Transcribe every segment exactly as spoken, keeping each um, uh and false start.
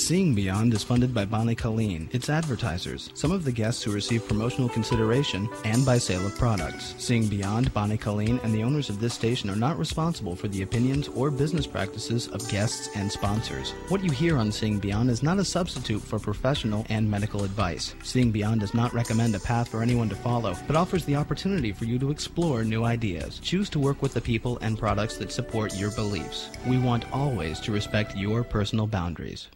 Seeing Beyond is funded by Bonnie Colleen, its advertisers, some of the guests who receive promotional consideration, and by sale of products. Seeing Beyond, Bonnie Colleen, and the owners of this station are not responsible for the opinions or business practices of guests and sponsors. What you hear on Seeing Beyond is not a substitute for professional and medical advice. Seeing Beyond does not recommend a path for anyone to follow, but offers the opportunity for you to explore new ideas. Choose to work with the people and products that support your beliefs. We want always to respect your personal boundaries.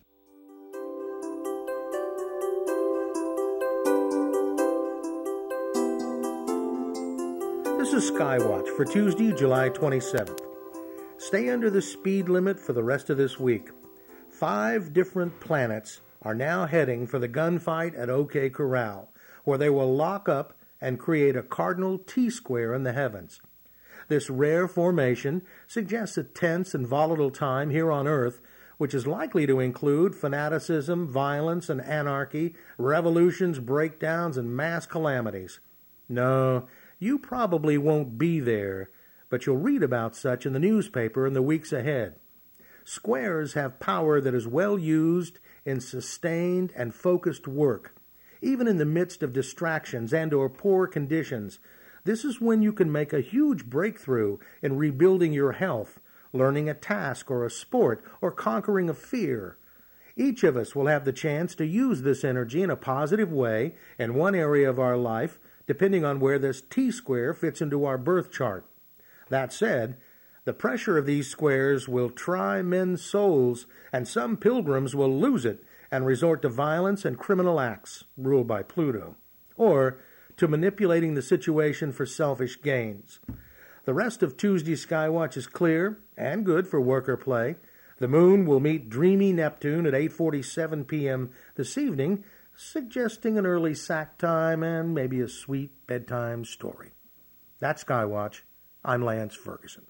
This is Skywatch for Tuesday, July twenty-seventh. Stay under the speed limit for the rest of this week. Five different planets are now heading for the gunfight at OK Corral, where they will lock up and create a cardinal T-square in the heavens. This rare formation suggests a tense and volatile time here on Earth, which is likely to include fanaticism, violence, and anarchy, revolutions, breakdowns, and mass calamities. No, you probably won't be there, but you'll read about such in the newspaper in the weeks ahead. Squares have power that is well used in sustained and focused work. Even in the midst of distractions and or poor conditions, this is when you can make a huge breakthrough in rebuilding your health, learning a task or a sport, or conquering a fear. Each of us will have the chance to use this energy in a positive way in one area of our life, depending on where this T-square fits into our birth chart. That said, the pressure of these squares will try men's souls, and some pilgrims will lose it and resort to violence and criminal acts, ruled by Pluto, or to manipulating the situation for selfish gains. The rest of Tuesday Skywatch is clear and good for work or play. The moon will meet dreamy Neptune at eight forty-seven p.m. this evening, suggesting an early sack time and maybe a sweet bedtime story. That's Skywatch. I'm Lance Ferguson.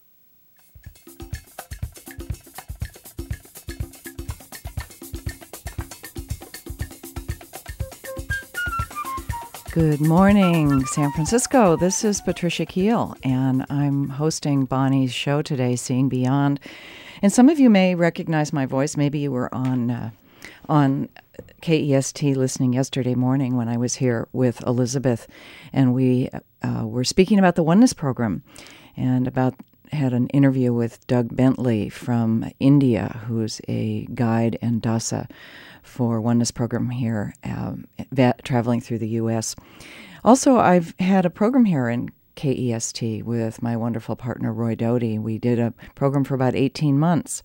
Good morning, San Francisco. This is Patricia Keel, and I'm hosting Bonnie's show today, Seeing Beyond. And some of you may recognize my voice. Maybe you were on uh, on K E S T listening yesterday morning when I was here with Elizabeth, and we uh, were speaking about the Oneness Program and about had an interview with Doug Bentley from India, who's a guide and dasa for Oneness Program here, um, traveling through the U S. Also, I've had a program here in K E S T with my wonderful partner, Roy Doty. We did a program for about eighteen months,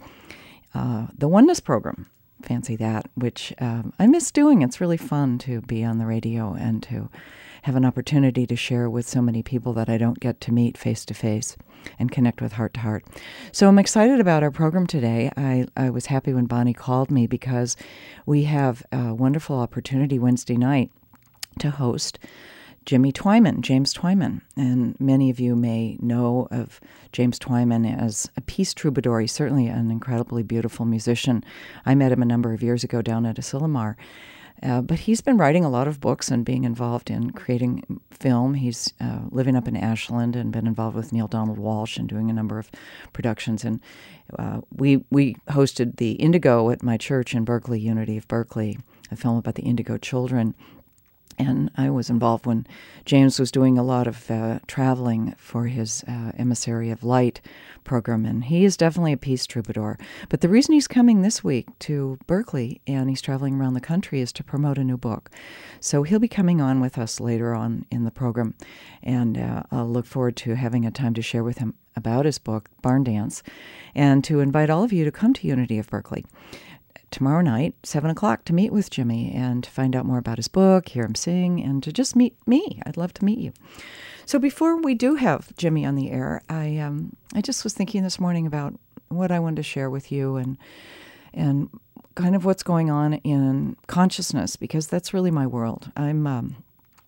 uh, the Oneness Program. Fancy that, which um, I miss doing. It's really fun to be on the radio and to have an opportunity to share with so many people that I don't get to meet face-to-face and connect with heart-to-heart. So I'm excited about our program today. I, I was happy when Bonnie called me because we have a wonderful opportunity Wednesday night to host Jimmy Twyman, James Twyman. And many of you may know of James Twyman as a peace troubadour. He's certainly an incredibly beautiful musician. I met him a number of years ago down at Asilomar. Uh, but he's been writing a lot of books and being involved in creating film. He's uh, living up in Ashland and been involved with Neil Donald Walsh and doing a number of productions. And uh, we we hosted the Indigo at my church in Berkeley, Unity of Berkeley, a film about the Indigo children. And I was involved when James was doing a lot of uh, traveling for his uh, Emissary of Light program, and he is definitely a peace troubadour. But the reason he's coming this week to Berkeley and he's traveling around the country is to promote a new book. So he'll be coming on with us later on in the program, and uh, I'll look forward to having a time to share with him about his book, Barn Dance, and to invite all of you to come to Unity of Berkeley tomorrow night, seven o'clock, to meet with Jimmy and to find out more about his book, hear him sing, and to just meet me. I'd love to meet you. So before we do have Jimmy on the air, I um, I just was thinking this morning about what I wanted to share with you and and kind of what's going on in consciousness, because that's really my world. I'm um,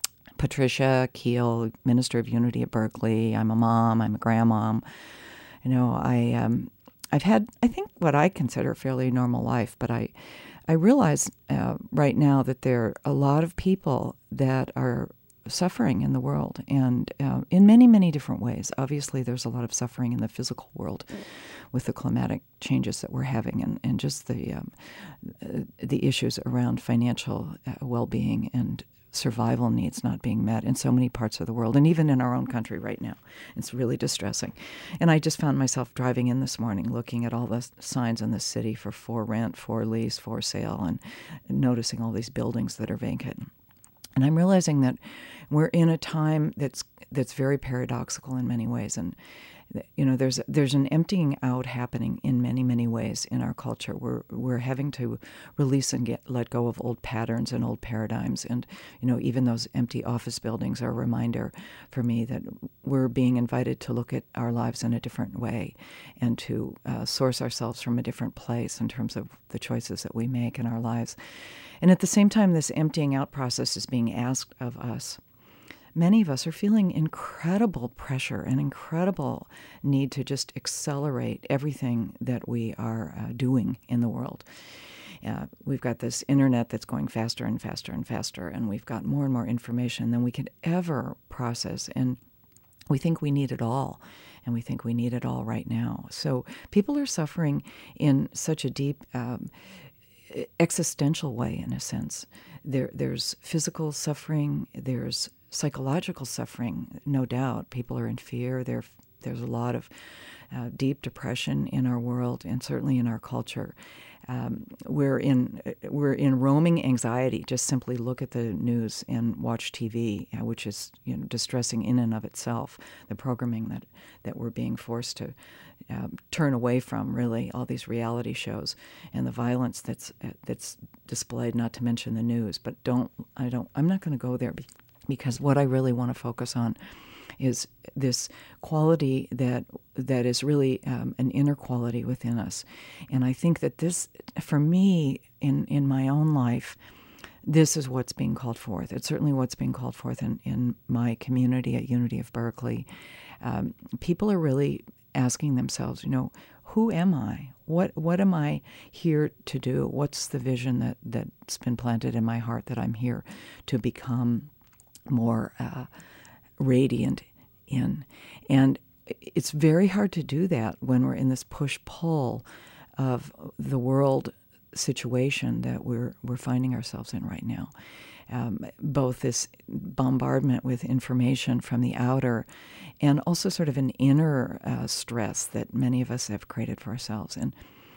Patricia Keel, Minister of Unity at Berkeley. I'm a mom. I'm a grandmom. You know, I... Um, I've had, I think, what I consider a fairly normal life, but I, I realize uh, right now that there are a lot of people that are suffering in the world, and uh, in many, many different ways. Obviously, there's a lot of suffering in the physical world with the climatic changes that we're having, and, and just the um, uh, the issues around financial uh, well-being and survival needs not being met in so many parts of the world, and even in our own country right now. It's really distressing. And I just found myself driving in this morning, looking at all the signs in the city for for rent, for lease, for sale, and noticing all these buildings that are vacant. And I'm realizing that we're in a time that's that's very paradoxical in many ways, and you know, there's there's an emptying out happening in many, many ways in our culture. We're we're having to release and get let go of old patterns and old paradigms, and you know, even those empty office buildings are a reminder for me that we're being invited to look at our lives in a different way, and to uh, source ourselves from a different place in terms of the choices that we make in our lives. And at the same time, this emptying out process is being asked of us. Many of us are feeling incredible pressure and incredible need to just accelerate everything that we are uh, doing in the world. Uh, we've got this internet that's going faster and faster and faster, and we've got more and more information than we could ever process, and we think we need it all, and we think we need it all right now. So people are suffering in such a deep um, existential way, in a sense. There, there's physical suffering, there's psychological suffering, no doubt. People are in fear. There, there's a lot of uh, deep depression in our world, and certainly in our culture. Um, we're in we're in roaming anxiety. Just simply look at the news and watch T V, uh, which is you know distressing in and of itself. The programming that, that we're being forced to uh, turn away from, really, all these reality shows, and the violence that's uh, that's displayed. Not to mention the news. But don't I don't I'm not going to go there. Be- Because what I really want to focus on is this quality that that is really um, an inner quality within us. And I think that this, for me, in, in my own life, this is what's being called forth. It's certainly what's being called forth in, in my community at Unity of Berkeley. Um, people are really asking themselves, you know, who am I? What what am I here to do? What's the vision that, that's been planted in my heart that I'm here to become more uh, radiant in? And it's very hard to do that when we're in this push-pull of the world situation that we're we're finding ourselves in right now. Um, both this bombardment with information from the outer, and also sort of an inner uh, stress that many of us have created for ourselves. And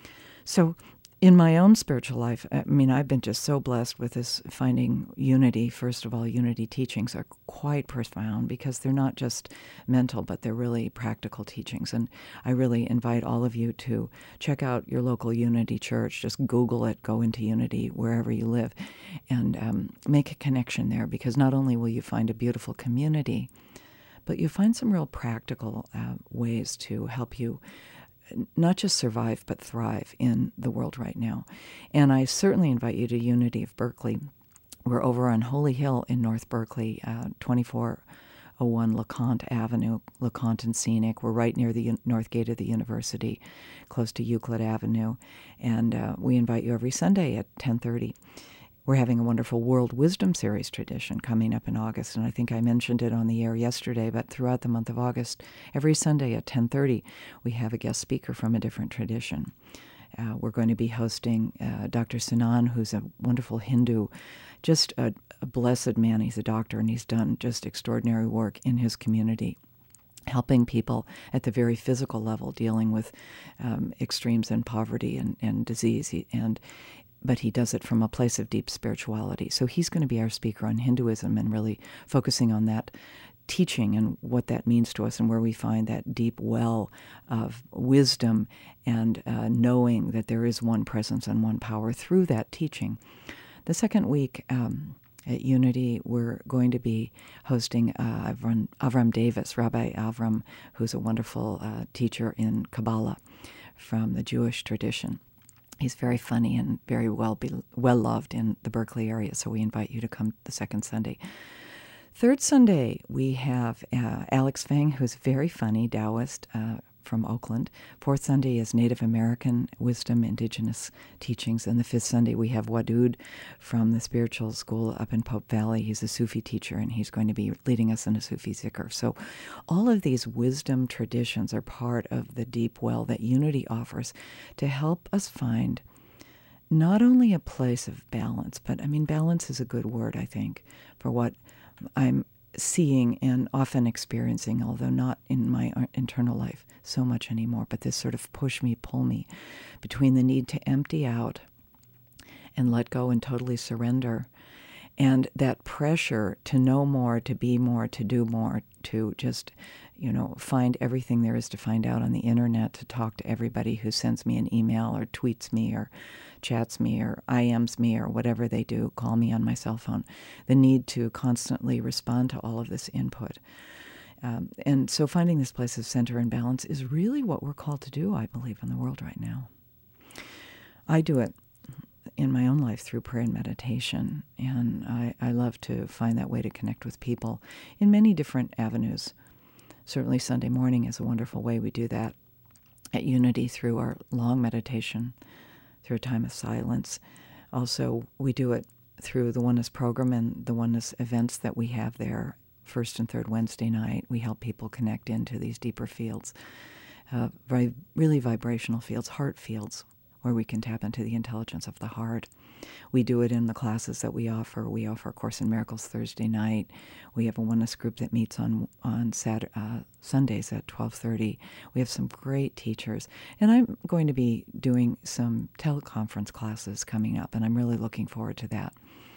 so in my own spiritual life, I mean, I've been just so blessed with this finding unity. First of all, unity teachings are quite profound because they're not just mental, but they're really practical teachings. And I really invite all of you to check out your local Unity church. Just Google it, go into Unity wherever you live, and um, make a connection there, because not only will you find a beautiful community, but you find some real practical uh, ways to help you not just survive, but thrive in the world right now. And I certainly invite you to Unity of Berkeley. We're over on Holy Hill in North Berkeley, uh, twenty-four oh one LeConte Avenue, LeConte and Scenic. We're right near the un- north gate of the university, close to Euclid Avenue. And uh, we invite you every Sunday at ten thirty. We're having a wonderful World Wisdom Series tradition coming up in August, and I think I mentioned it on the air yesterday, but throughout the month of August, every Sunday at ten thirty, we have a guest speaker from a different tradition. Uh, we're going to be hosting uh, Doctor Sinan, who's a wonderful Hindu, just a, a blessed man. He's a doctor, and he's done just extraordinary work in his community, helping people at the very physical level, dealing with um, extremes in poverty and, and disease. He, and but he does it from a place of deep spirituality. So he's going to be our speaker on Hinduism, and really focusing on that teaching and what that means to us, and where we find that deep well of wisdom and uh, knowing that there is one presence and one power through that teaching. The second week um, at Unity, we're going to be hosting uh, Avram, Avram Davis, Rabbi Avram, who's a wonderful uh, teacher in Kabbalah from the Jewish tradition. He's very funny and very well be, well loved in the Berkeley area, so we invite you to come the second Sunday. Third Sunday, we have uh, Alex Feng, who's very funny, Taoist, uh, from Oakland. Fourth Sunday is Native American wisdom, indigenous teachings. And the fifth Sunday we have Wadud from the spiritual school up in Pope Valley. He's a Sufi teacher, and he's going to be leading us in a Sufi zikr. So all of these wisdom traditions are part of the deep well that Unity offers to help us find not only a place of balance, but I mean, balance is a good word, I think, for what I'm seeing and often experiencing, although not in my internal life so much anymore, but this sort of push me, pull me between the need to empty out and let go and totally surrender, and that pressure to know more, to be more, to do more, to just, you know, find everything there is to find out on the internet, to talk to everybody who sends me an email or tweets me or chats me or I Ms me or whatever they do, call me on my cell phone, the need to constantly respond to all of this input. Um, and so finding this place of center and balance is really what we're called to do, I believe, in the world right now. I do it in my own life through prayer and meditation, and I, I love to find that way to connect with people in many different avenues. Certainly Sunday morning is a wonderful way we do that at Unity through our long meditation, through a time of silence. Also, we do it through the Oneness program and the Oneness events that we have there. First and third Wednesday night, we help people connect into these deeper fields, uh, vi- really vibrational fields, heart fields, where we can tap into the intelligence of the heart. We do it in the classes that we offer. We offer A Course in Miracles Thursday night. We have a Oneness group that meets on on Saturday, uh, Sundays at twelve thirty. We have some great teachers. And I'm going to be doing some teleconference classes coming up, and I'm really looking forward to that.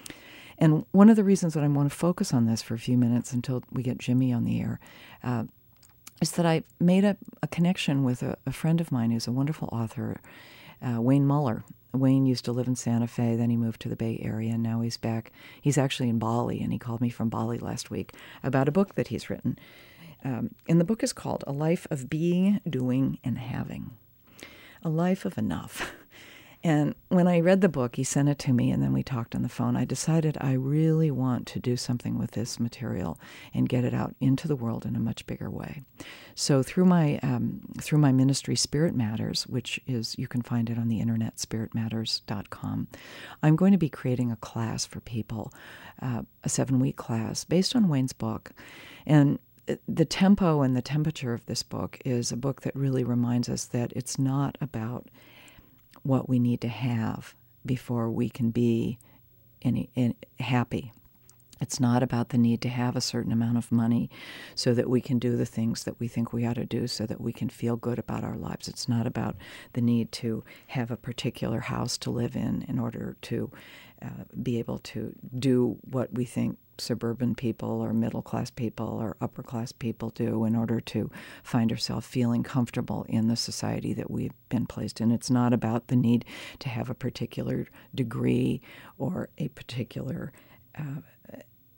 And one of the reasons that I want to focus on this for a few minutes until we get Jimmy on the air uh, is that I made a, a connection with a, a friend of mine who's a wonderful author, uh, Wayne Muller. Wayne used to live in Santa Fe, then he moved to the Bay Area, and now he's back. He's actually in Bali, and he called me from Bali last week about a book that he's written. Um, and the book is called A Life of Being, Doing, and Having. A Life of Enough. And when I read the book, he sent it to me, and then we talked on the phone. I decided I really want to do something with this material and get it out into the world in a much bigger way. So through my um, through my ministry, Spirit Matters, which is, you can find it on the internet, spirit matters dot com, I'm going to be creating a class for people, uh, a seven-week class based on Wayne's book. And the tempo and the temperature of this book is a book that really reminds us that it's not about what we need to have before we can be any, any, happy. It's not about the need to have a certain amount of money so that we can do the things that we think we ought to do so that we can feel good about our lives. It's not about the need to have a particular house to live in in order to uh, be able to do what we think suburban people or middle-class people or upper-class people do in order to find ourselves feeling comfortable in the society that we've been placed in. It's not about the need to have a particular degree or a particular uh,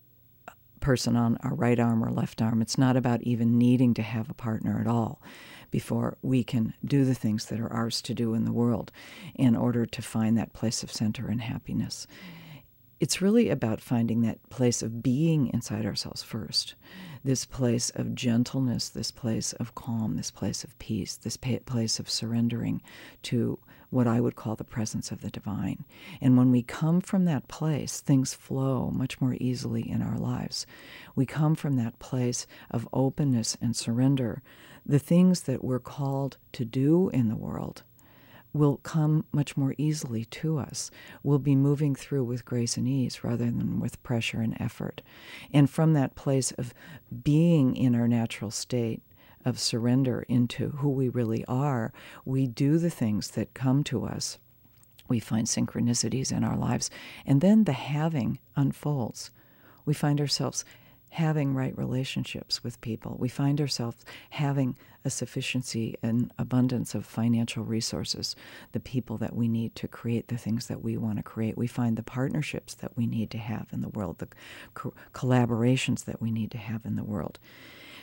person on our right arm or left arm. It's not about even needing to have a partner at all before we can do the things that are ours to do in the world in order to find that place of center and happiness. It's really about finding that place of being inside ourselves first, this place of gentleness, this place of calm, this place of peace, this place of surrendering to what I would call the presence of the divine. And when we come from that place, things flow much more easily in our lives. We come from that place of openness and surrender. The things that we're called to do in the world will come much more easily to us. We'll be moving through with grace and ease rather than with pressure and effort. And from that place of being in our natural state, of surrender into who we really are, we do the things that come to us. We find synchronicities in our lives, and then the having unfolds. We find ourselves having right relationships with people. We find ourselves having a sufficiency and abundance of financial resources, the people that we need to create the things that we want to create. We find the partnerships that we need to have in the world, the co- collaborations that we need to have in the world.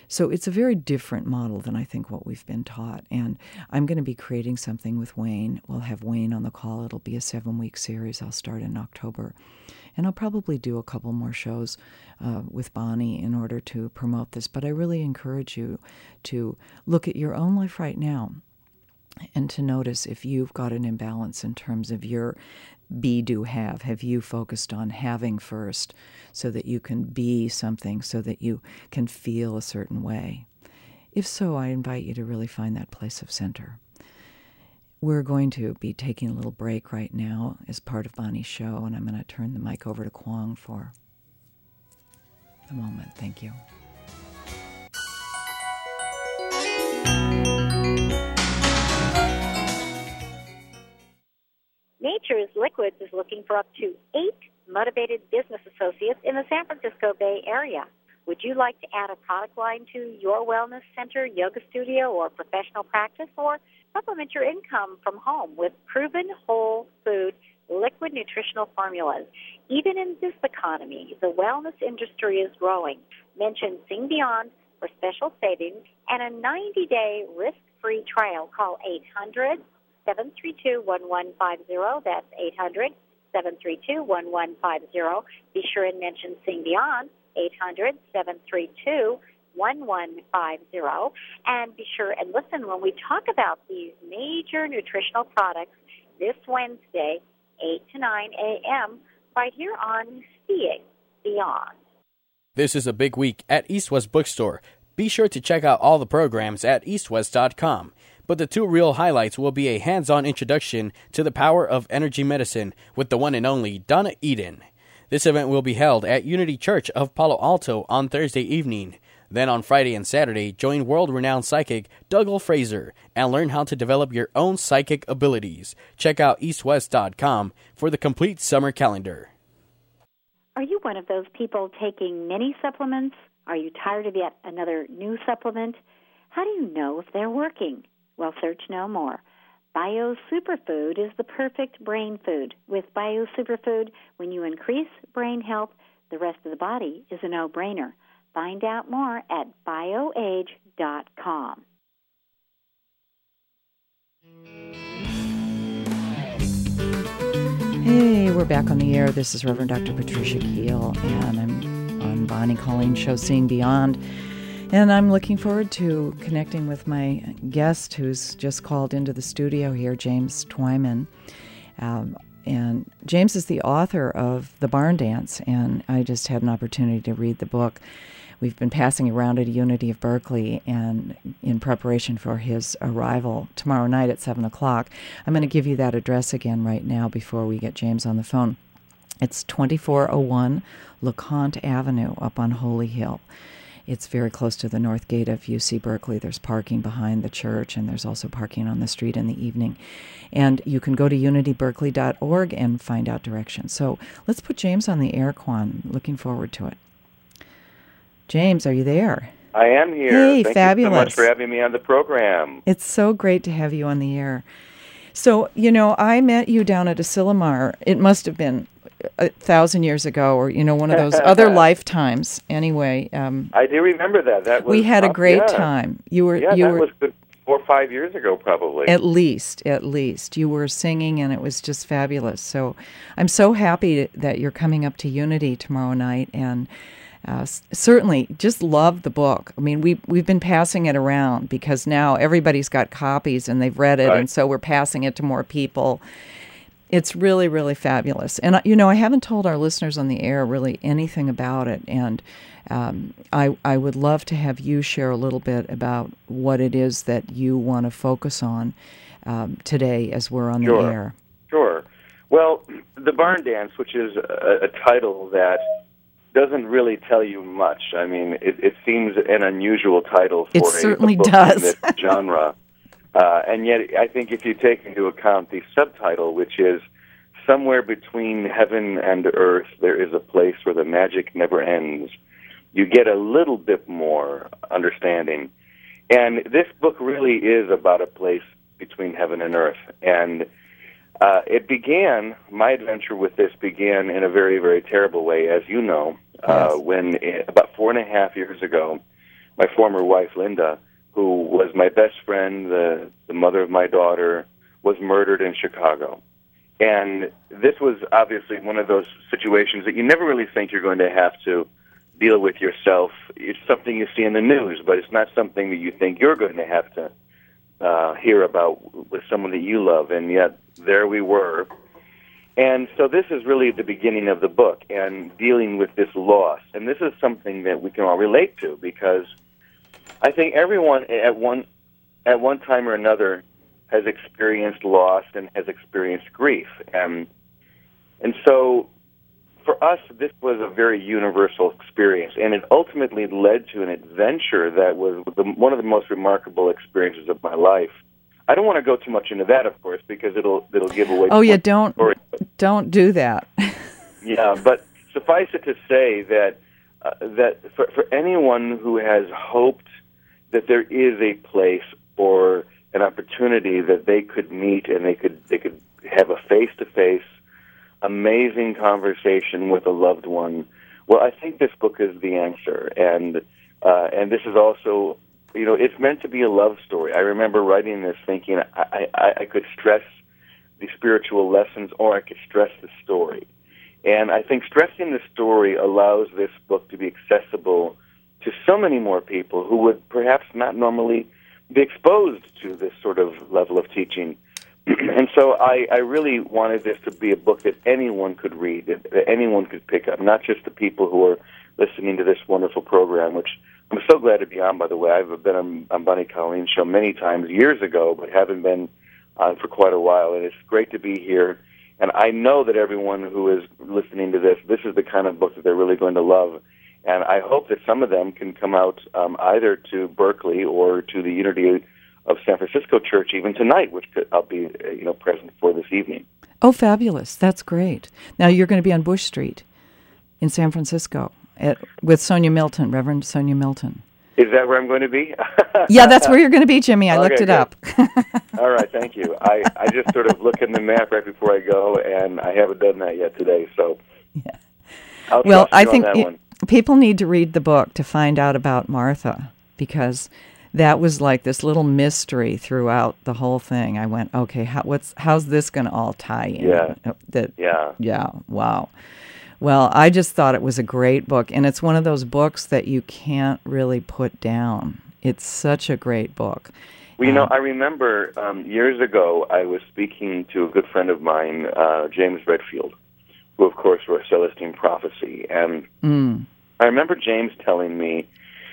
So it's a very different model than I think what we've been taught. And I'm going to be creating something with Wayne. We'll have Wayne on the call. It'll be a seven-week series. I'll start in October. And I'll probably do a couple more shows uh, with Bonnie in order to promote this. But I really encourage you to look at your own life right now and to notice if you've got an imbalance in terms of your be, do, have. Have you focused on having first so that you can be something, so that you can feel a certain way? If so, I invite you to really find that place of center. We're going to be taking a little break right now as part of Bonnie's show, and I'm going to turn the mic over to Kwong for the moment. Thank you. Nature's Liquids is looking for up to eight motivated business associates in the San Francisco Bay Area. Would you like to add a product line to your wellness center, yoga studio, or professional practice, or supplement your income from home with proven whole food liquid nutritional formulas? Even in this economy, the wellness industry is growing. Mention Sing Beyond for special savings and a ninety-day risk-free trial. Call eight hundred, seven three two, one one five zero. That's eight hundred, seven three two, one one five zero. Be sure and mention Sing Beyond, eight hundred, seven three two, one one five zero. And be sure and listen when we talk about these major nutritional products this Wednesday, eight to nine a.m., right here on Seeing Beyond. This is a big week at East West Bookstore. Be sure to check out all the programs at east west dot com. But the two real highlights will be a hands-on introduction to the power of energy medicine with the one and only Donna Eden. This event will be held at Unity Church of Palo Alto on Thursday evening. Then on Friday and Saturday, join world-renowned psychic Dougal Fraser and learn how to develop your own psychic abilities. Check out east west dot com for the complete summer calendar. Are you one of those people taking many supplements? Are you tired of yet another new supplement? How do you know if they're working? Well, search no more. Bio Superfood is the perfect brain food. With Bio Superfood, when you increase brain health, the rest of the body is a no-brainer. Find out more at bioage dot com. Hey, we're back on the air. This is Reverend Doctor Patricia Keel, and I'm on Bonnie Colleen's show, Seeing Beyond. And I'm looking forward to connecting with my guest who's just called into the studio here, James Twyman. Um, and James is the author of The Barn Dance, and I just had an opportunity to read the book. We've been passing around at Unity of Berkeley, and in preparation for his arrival tomorrow night at seven o'clock. I'm going to give you that address again right now before we get James on the phone. It's twenty-four oh one LeConte Avenue up on Holy Hill. It's very close to the north gate of U C Berkeley. There's parking behind the church, and there's also parking on the street in the evening. And you can go to unity berkeley dot org and find out directions. So let's put James on the air, Quan. Looking forward to it. James, are you there? I am here. Hey, Thank fabulous. you so much for having me on the program. It's so great to have you on the air. So, you know, I met you down at Asilomar. It must have been a thousand years ago, or, you know, one of those other lifetimes. Anyway, um, I do remember that. That was we had a great yeah. time. You were, yeah, you that were was good four or five years ago, probably. at least, at least you were singing, and it was just fabulous. So, I'm so happy that you're coming up to Unity tomorrow night, and uh, certainly just love the book. I mean, we we've been passing it around because now everybody's got copies and they've read it, right. and so we're passing it to more people. It's really, really fabulous. And, you know, I haven't told our listeners on the air really anything about it. And um, I, I would love to have you share a little bit about what it is that you want to focus on um, today as we're on sure. the air. Sure. Well, The Barn Dance, which is a, a title that doesn't really tell you much. I mean, it, it seems an unusual title for it a, certainly a book does. in this genre. Uh, and yet, I think if you take into account the subtitle, which is somewhere between heaven and earth, there is a place where the magic never ends, you get a little bit more understanding. And this book really is about a place between heaven and earth. And uh, it began, my adventure with this began in a very, very terrible way, as you know, uh, yes. when uh, about four and a half years ago, my former wife, Linda, who was my best friend, the, the mother of my daughter, was murdered in Chicago. And this was obviously one of those situations that you never really think you're going to have to deal with yourself. It's something you see in the news, but it's not something that you think you're going to have to uh, hear about with someone that you love. And yet, there we were. And so this is really the beginning of the book, and dealing with this loss. And this is something that we can all relate to, because I think everyone at one at one time or another has experienced loss and has experienced grief. And, and so for us, this was a very universal experience, and it ultimately led to an adventure that was the, one of the most remarkable experiences of my life. I don't want to go too much into that, of course, because it'll it'll give away. Oh yeah, don't story. don't do that. Yeah, but suffice it to say that uh, that for, for anyone who has hoped that there is a place or an opportunity that they could meet and they could they could have a face-to-face, amazing conversation with a loved one, well, I think this book is the answer. And uh, and this is also, you know, it's meant to be a love story. I remember writing this thinking I, I, I could stress the spiritual lessons or I could stress the story. And I think stressing the story allows this book to be accessible to so many more people who would perhaps not normally be exposed to this sort of level of teaching. And so I, I really wanted this to be a book that anyone could read, that, that anyone could pick up, not just the people who are listening to this wonderful program, which I'm so glad to be on, by the way. I've been on, on Bonnie Colleen's show many times years ago, but haven't been on for quite a while, and it's great to be here. And I know that everyone who is listening to this, this is the kind of book that they're really going to love. And I hope that some of them can come out um, either to Berkeley or to the Unity of San Francisco Church even tonight, which could, I'll be uh, you know present for this evening. Oh, fabulous. That's great. Now, you're going to be on Bush Street in San Francisco at, with Sonia Milton, Reverend Sonia Milton. Is that where I'm going to be? Yeah, that's where you're going to be, Jimmy. I okay, looked it good. up. All right, thank you. I, I just sort of look in the map right before I go, and I haven't done that yet today, so yeah. I'll well, trust you I think on that it, one. People need to read the book to find out about Martha, because that was like this little mystery throughout the whole thing. I went, okay, how, what's how's this going to all tie in? Yeah. That, yeah. Yeah. Wow. Well, I just thought it was a great book, and it's one of those books that you can't really put down. It's such a great book. Well, you know, Um, I remember um, years ago I was speaking to a good friend of mine, uh, James Redfield, who, of course, wrote Celestine Prophecy. And mm, I remember James telling me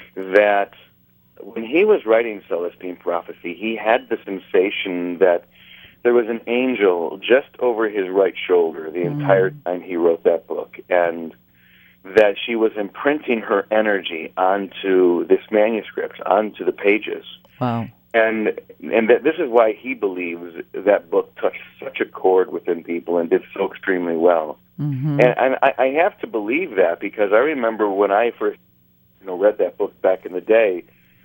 that when he was writing Celestine Prophecy, he had the sensation that there was an angel just over his right shoulder the Mm. entire time he wrote that book, and that she was imprinting her energy onto this manuscript, onto the pages. wow. And and that this is why he believes that book touched such a chord within people and did so extremely well. Mm-hmm. And, and I, I have to believe that, because I remember when I first you know, read that book back in the day,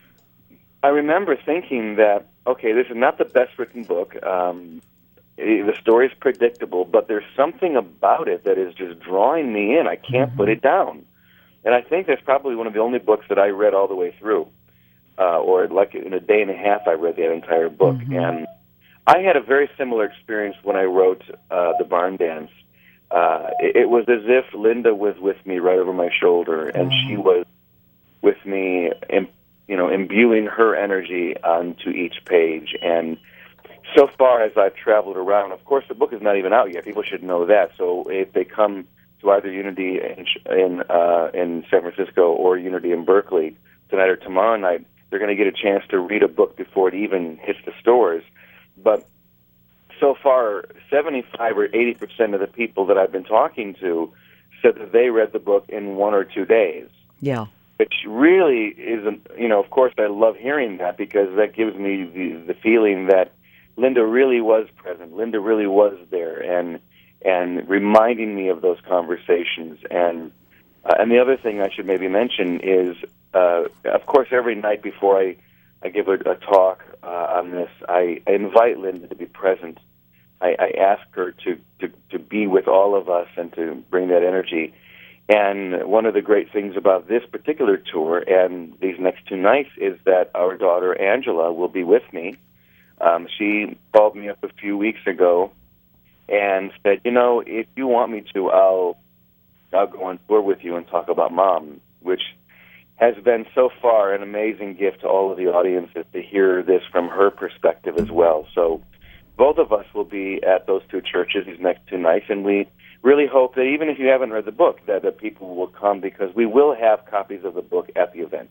I remember thinking that, okay, this is not the best written book. Um, it, the story is predictable, but there's something about it that is just drawing me in. I can't Mm-hmm. put it down. And I think that's probably one of the only books that I read all the way through. Uh, or like in a day and a half, I read that entire book. Mm-hmm. And I had a very similar experience when I wrote uh, The Barn Dance. Uh, it, it was as if Linda was with me right over my shoulder, and Mm-hmm. she was with me, im- you know, imbuing her energy onto each page. And so far as I've traveled around, of course, the book is not even out yet. People should know that. So if they come to either Unity in in, uh, in San Francisco or Unity in Berkeley tonight or tomorrow night, they're going to get a chance to read a book before it even hits the stores. But so far, seventy-five or eighty percent of the people that I've been talking to said that they read the book in one or two days. Yeah. Which really isn't, you know, of course I love hearing that, because that gives me the, the feeling that Linda really was present. Linda really was there and and reminding me of those conversations. And uh, and the other thing I should maybe mention is, uh, of course, every night before I, I give a, a talk uh, on this, I, I invite Linda to be present. I, I ask her to, to, to be with all of us and to bring that energy. And one of the great things about this particular tour and these next two nights is that our daughter Angela will be with me. Um, she called me up a few weeks ago and said, you know, if you want me to, I'll I'll go on tour with you and talk about Mom, which has been so far an amazing gift to all of the audiences to hear this from her perspective as well. So both of us will be at those two churches these next two nights, and we really hope that even if you haven't read the book, that, that people will come, because we will have copies of the book at the events.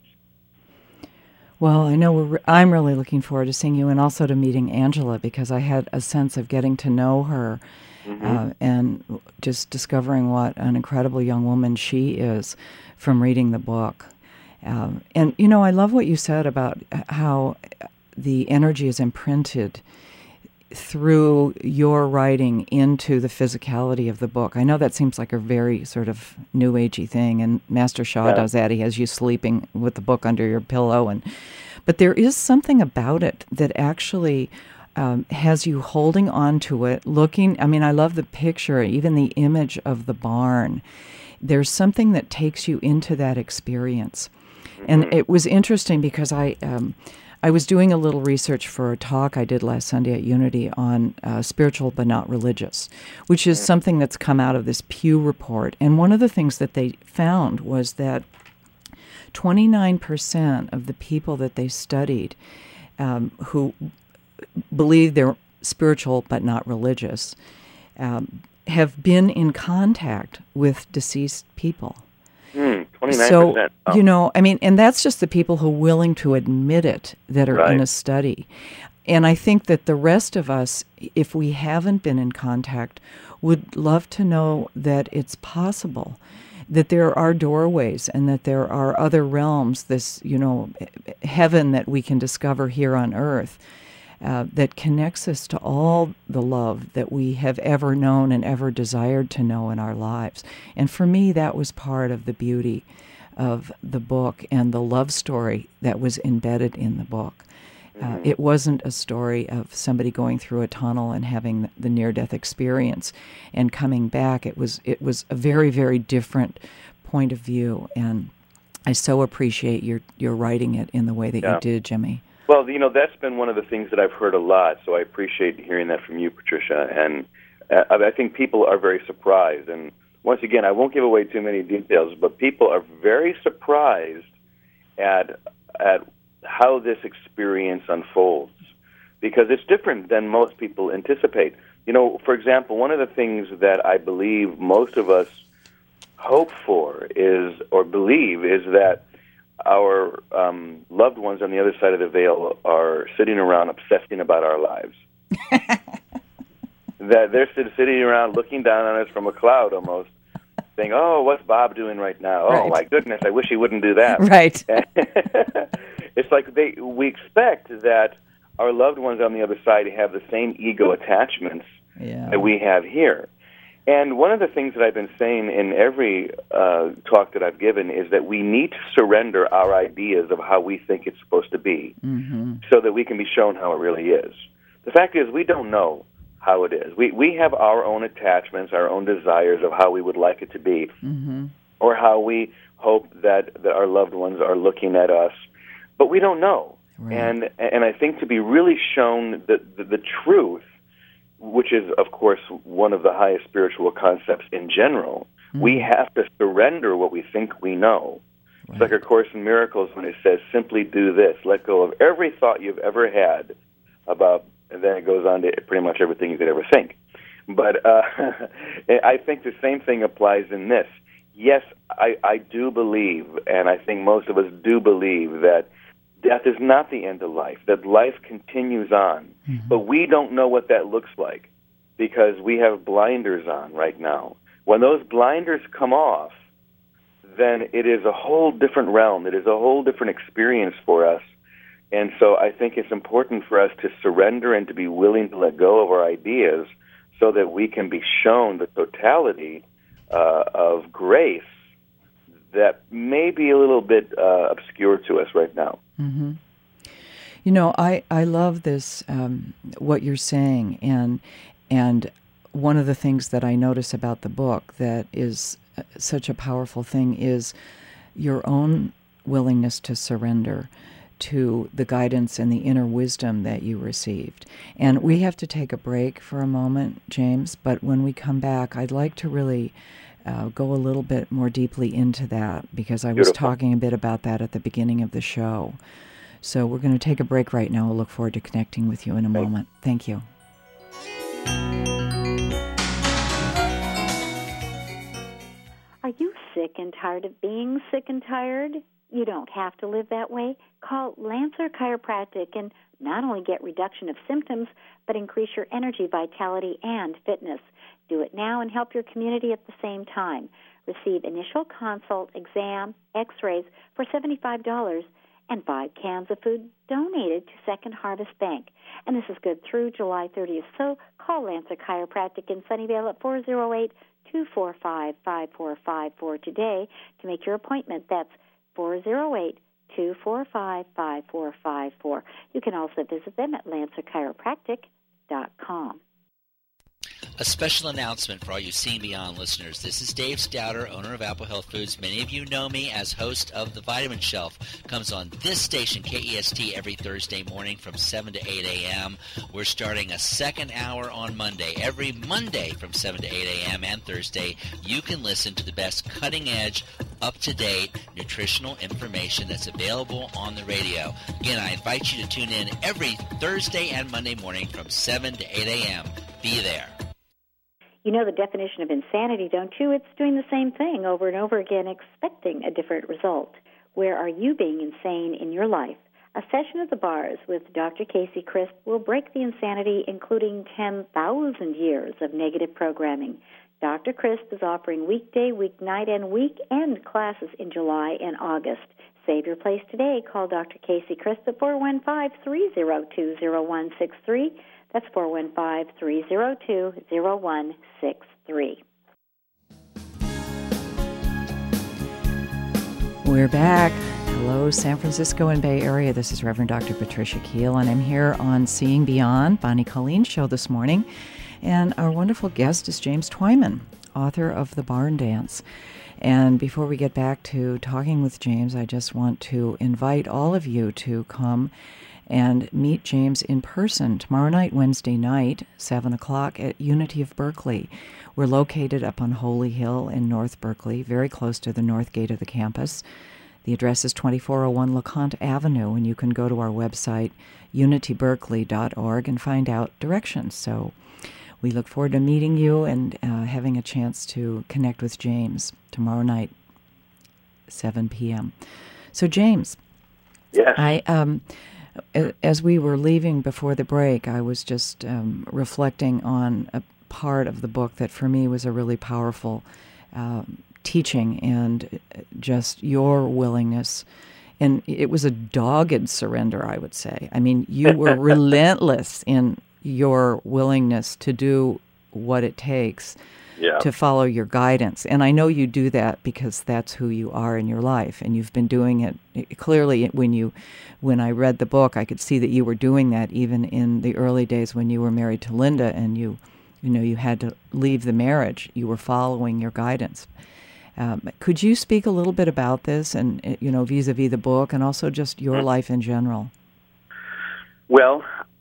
Well, I know we're, I'm really looking forward to seeing you and also to meeting Angela, because I had a sense of getting to know her mm-hmm. uh, and just discovering what an incredible young woman she is from reading the book. Um, and, you know, I love what you said about how the energy is imprinted through your writing into the physicality of the book. I know that seems like a very sort of new agey thing, and Master Sha yeah. does that. He has you sleeping with the book under your pillow, and but there is something about it that actually um, has you holding on to it, looking. I mean, I love the picture, even the image of the barn. There's something that takes you into that experience, mm-hmm. and it was interesting because I. Um, I was doing a little research for a talk I did last Sunday at Unity on uh, spiritual but not religious, which is something that's come out of this Pew report. And one of the things that they found was that twenty-nine percent of the people that they studied um, who believe they're spiritual but not religious um, have been in contact with deceased people. Mm, twenty-nine percent. So, oh. you know, I mean, and that's just the people who are willing to admit it that are right. in a study. And I think that the rest of us, if we haven't been in contact, would love to know that it's possible, that there are doorways and that there are other realms, this, you know, heaven that we can discover here on earth. Uh, that connects us to all the love that we have ever known and ever desired to know in our lives. And for me, that was part of the beauty of the book and the love story that was embedded in the book. Uh, mm-hmm. It wasn't a story of somebody going through a tunnel and having the near-death experience and coming back. It was it was a very, very different point of view. And I so appreciate your, your writing it in the way that yeah. you did, Jimmy. Well, you know, that's been one of the things that I've heard a lot, so I appreciate hearing that from you, Patricia. And uh, I think people are very surprised. And once again, I won't give away too many details, but people are very surprised at at how this experience unfolds, because it's different than most people anticipate. You know, for example, one of the things that I believe most of us hope for is, or believe, is that our um, loved ones on the other side of the veil are sitting around obsessing about our lives. That they're sitting around looking down on us from a cloud almost, saying, oh, what's Bob doing right now? Right. Oh, my goodness, I wish he wouldn't do that. Right. It's like they we expect that our loved ones on the other side have the same ego attachments yeah. that we have here. And one of the things that I've been saying in every uh, talk that I've given is that we need to surrender our ideas of how we think it's supposed to be mm-hmm. so that we can be shown how it really is. The fact is, we don't know how it is. We we have our own attachments, our own desires of how we would like it to be, mm-hmm. or how we hope that, that our loved ones are looking at us, but we don't know. Right. And and I think to be really shown the, the, the truth, which is, of course, one of the highest spiritual concepts in general, mm-hmm. we have to surrender what we think we know. Right. It's like A Course in Miracles when it says, simply do this. Let go of every thought you've ever had about, and then it goes on to pretty much everything you could ever think. But uh, I think the same thing applies in this. Yes, I, I do believe, and I think most of us do believe, that death is not the end of life, that life continues on. Mm-hmm. But we don't know what that looks like because we have blinders on right now. When those blinders come off, then it is a whole different realm. It is a whole different experience for us. And so I think it's important for us to surrender and to be willing to let go of our ideas so that we can be shown the totality uh, of grace that may be a little bit uh, obscure to us right now. Mm-hmm. You know, I, I love this, um, what you're saying, and and one of the things that I notice about the book that is such a powerful thing is your own willingness to surrender to the guidance and the inner wisdom that you received. And we have to take a break for a moment, James, but when we come back, I'd like to really uh, go a little bit more deeply into that, because I was Beautiful. talking a bit about that at the beginning of the show. So we're going to take a break right now. We'll look forward to connecting with you in a Thanks. moment. Thank you. Are you sick and tired of being sick and tired? You don't have to live that way. Call Lancer Chiropractic and not only get reduction of symptoms, but increase your energy, vitality, and fitness. Do it now and help your community at the same time. Receive initial consult, exam, x-rays for seventy-five dollars and five cans of food donated to Second Harvest Bank. And this is good through July thirtieth. So call Lancer Chiropractic in Sunnyvale at four oh eight, two four five, five four five four today to make your appointment. That's four oh eight, two four five, five four five four. You can also visit them at lancer chiropractic dot com. A special announcement for all you Seeing Beyond listeners. This is Dave Stouter, owner of Apple Health Foods. Many of you know me as host of The Vitamin Shelf. Comes on this station, K E S T, every Thursday morning from seven to eight a.m. We're starting a second hour on Monday. Every Monday from seven to eight a.m. and Thursday, you can listen to the best cutting-edge, up-to-date nutritional information that's available on the radio. Again, I invite you to tune in every Thursday and Monday morning from seven to eight a.m. Be there. You know the definition of insanity, don't you? It's doing the same thing over and over again, expecting a different result. Where are you being insane in your life? A session at the bars with Doctor Casey Crisp will break the insanity, including ten thousand years of negative programming. Doctor Crisp is offering weekday, weeknight, and weekend classes in July and August. Save your place today. Call Doctor Casey Crisp at four one five, three oh two, oh one six three. That's four one five, three oh two, oh one six three. We're back. Hello, San Francisco and Bay Area. This is Reverend Doctor Patricia Keel, and I'm here on Seeing Beyond, Bonnie Colleen's show this morning. And our wonderful guest is James Twyman, author of The Barn Dance. And before we get back to talking with James, I just want to invite all of you to come and meet James in person tomorrow night, Wednesday night, seven o'clock at Unity of Berkeley. We're located up on Holy Hill in North Berkeley, very close to the north gate of the campus. The address is twenty-four oh one LeConte Avenue, and you can go to our website, unity berkeley dot org, and find out directions. So we look forward to meeting you and uh, having a chance to connect with James tomorrow night, seven p.m. So, James, yes. I... um. As we were leaving before the break, I was just um, reflecting on a part of the book that for me was a really powerful uh, teaching, and just your willingness. And it was a dogged surrender, I would say. I mean, you were relentless in your willingness to do what it takes yeah. to follow your guidance. And I know you do that because that's who you are in your life, and you've been doing it. Clearly, when you, when I read the book, I could see that you were doing that even in the early days when you were married to Linda, and you, you know, you had to leave the marriage. You were following your guidance. Um, could you speak a little bit about this, and you know, vis-a-vis the book, and also just your mm-hmm. life in general? Well,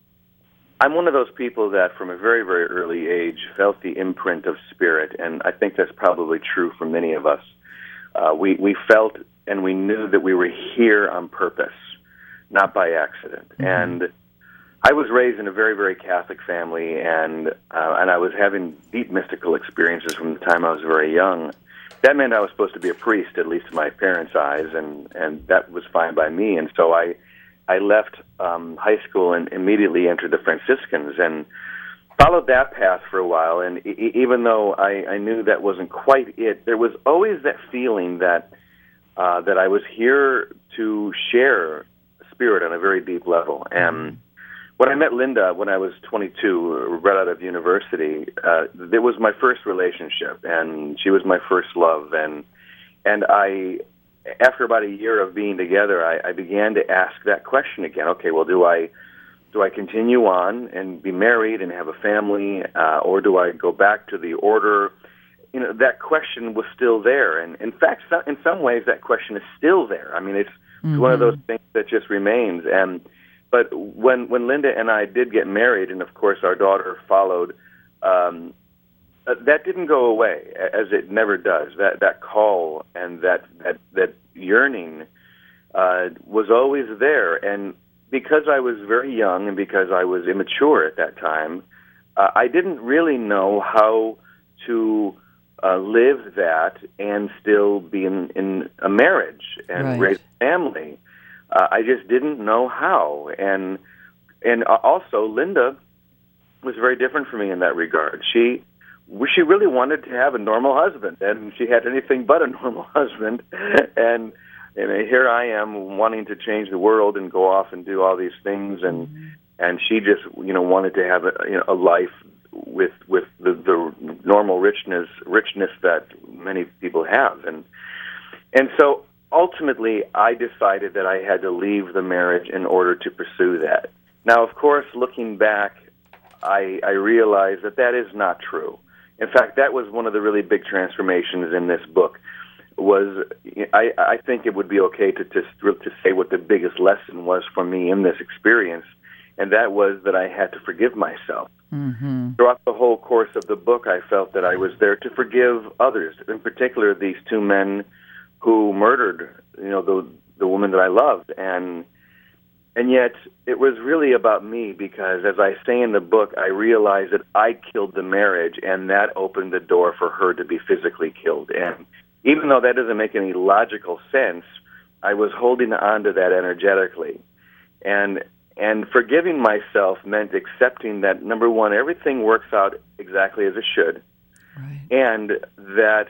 I'm one of those people that from a very, very early age felt the imprint of spirit, and I think that's probably true for many of us. Uh, we, we felt and we knew that we were here on purpose, not by accident. Mm-hmm. And I was raised in a very, very Catholic family, and uh, and I was having deep mystical experiences from the time I was very young. That meant I was supposed to be a priest, at least in my parents' eyes, and, and that was fine by me. And so I I left um, high school and immediately entered the Franciscans and followed that path for a while. And e- even though I, I knew that wasn't quite it, there was always that feeling that uh, that I was here to share spirit on a very deep level. And when I met Linda when I was twenty-two, right out of university, uh, it was my first relationship, and she was my first love. And and I, after about a year of being together, I, I began to ask that question again. Okay, well, do I do I continue on and be married and have a family, uh, or do I go back to the order you know, that question was still there. And in fact, so, in some ways, that question is still there. I mean, it's, mm-hmm. it's one of those things that just remains. And but when when Linda and I did get married, and of course our daughter followed, um, uh, that didn't go away, as it never does. That that call and that that that yearning uh, was always there. And because I was very young and because I was immature at that time, uh, I didn't really know how to uh, live that and still be in, in a marriage and right. raise a family. Uh, I just didn't know how. And and also, Linda was very different from me in that regard. She she really wanted to have a normal husband, and she had anything but a normal husband. And, and here I am wanting to change the world and go off and do all these things, and mm-hmm. and she just you know wanted to have a, you know, a life with with the, the normal richness richness that many people have. And and so ultimately, I decided that I had to leave the marriage in order to pursue that. Now, of course, looking back, I, I realized that that is not true. In fact, that was one of the really big transformations in this book. Was I, I think it would be okay to, to to say what the biggest lesson was for me in this experience, and that was that I had to forgive myself. Mm-hmm. Throughout the whole course of the book, I felt that I was there to forgive others, in particular these two men who murdered, you know, the the woman that I loved, and and yet it was really about me, because as I say in the book, I realized that I killed the marriage, and that opened the door for her to be physically killed. And even though that doesn't make any logical sense, I was holding on to that energetically, and and forgiving myself meant accepting that, number one, everything works out exactly as it should, right. and that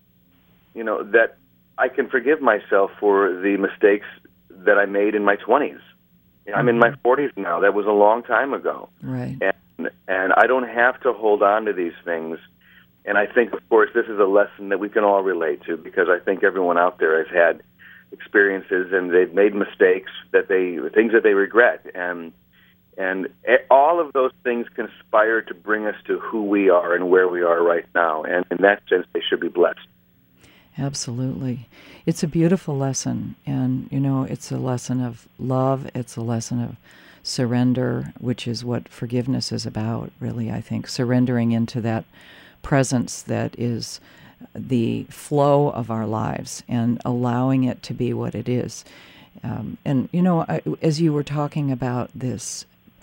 you know that I can forgive myself for the mistakes that I made in my twenties. You know, mm-hmm. I'm in my forties now. That was a long time ago. Right. And, and I don't have to hold on to these things. And I think, of course, this is a lesson that we can all relate to, because I think everyone out there has had experiences and they've made mistakes, that they things that they regret. And and all of those things conspire to bring us to who we are and where we are right now. And in that sense, they should be blessed. Absolutely. It's a beautiful lesson, and, you know, it's a lesson of love, it's a lesson of surrender, which is what forgiveness is about, really, I think. Surrendering into that presence that is the flow of our lives and allowing it to be what it is. Um, and, you know, I, as you were talking about this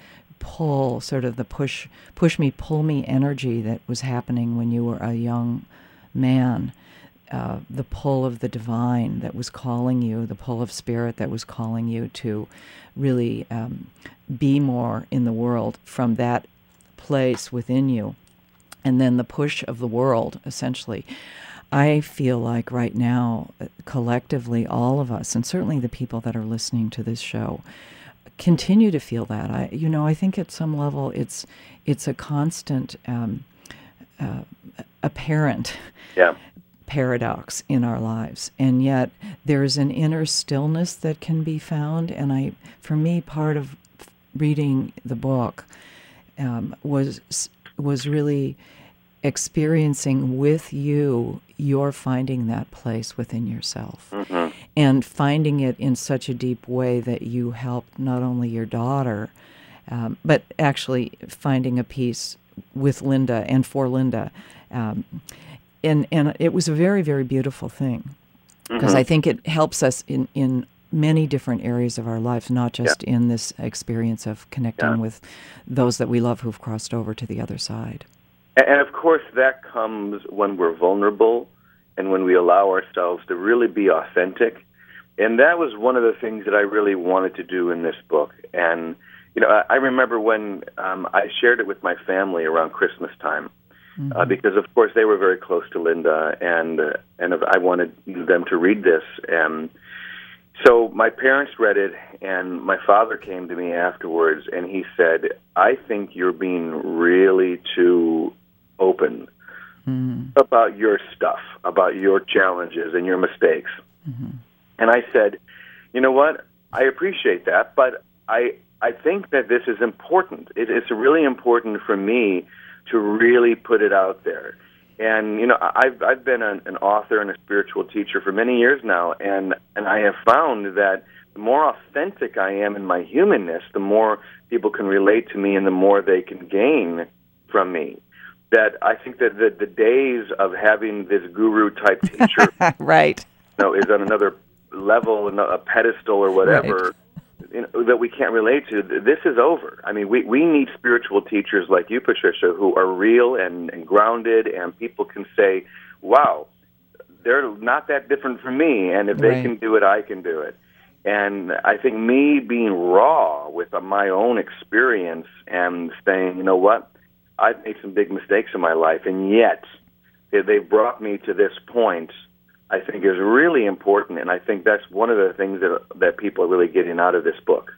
pull, sort of the push, push me, pull me energy that was happening when you were a young man, Uh, the pull of the divine that was calling you, the pull of spirit that was calling you to really um, be more in the world from that place within you, and then the push of the world, essentially. I feel like right now, collectively, all of us, and certainly the people that are listening to this show, continue to feel that. I, you know, I think at some level it's it's a constant, um, uh, apparent. Yeah. paradox in our lives, and yet there's an inner stillness that can be found. And I, for me, part of reading the book um, was was really experiencing with you your finding that place within yourself, mm-hmm. and finding it in such a deep way that you helped not only your daughter, um, but actually finding a peace with Linda and for Linda. Um, And and it was a very, very beautiful thing, because mm-hmm. I think it helps us in, in many different areas of our lives, not just yeah. in this experience of connecting yeah. with those that we love who've crossed over to the other side. And, of course, that comes when we're vulnerable and when we allow ourselves to really be authentic. And that was one of the things that I really wanted to do in this book. And, you know, I, I remember when um, I shared it with my family around Christmas time. Mm-hmm. Uh, because, of course, they were very close to Linda, and uh, and I wanted them to read this. And so my parents read it, and my father came to me afterwards, and he said, I think you're being really too open mm-hmm. about your stuff, about your challenges and your mistakes. Mm-hmm. And I said, you know what, I appreciate that, but I, I think that this is important. It, it's really important for me to really put it out there. And, you know, I've, I've been an, an author and a spiritual teacher for many years now, and, and I have found that the more authentic I am in my humanness, the more people can relate to me and the more they can gain from me. That I think that the, the days of having this guru-type teacher right. you know, is on another level, a pedestal or whatever, right. you know, that we can't relate to, this is over. I mean, we, we need spiritual teachers like you, Patricia, who are real and, and grounded, and people can say, wow, they're not that different from me, and if right. they can do it, I can do it. And I think me being raw with my own experience and saying, you know what, I've made some big mistakes in my life, and yet they've brought me to this point, I think is really important, and I think that's one of the things that that people are really getting out of this book.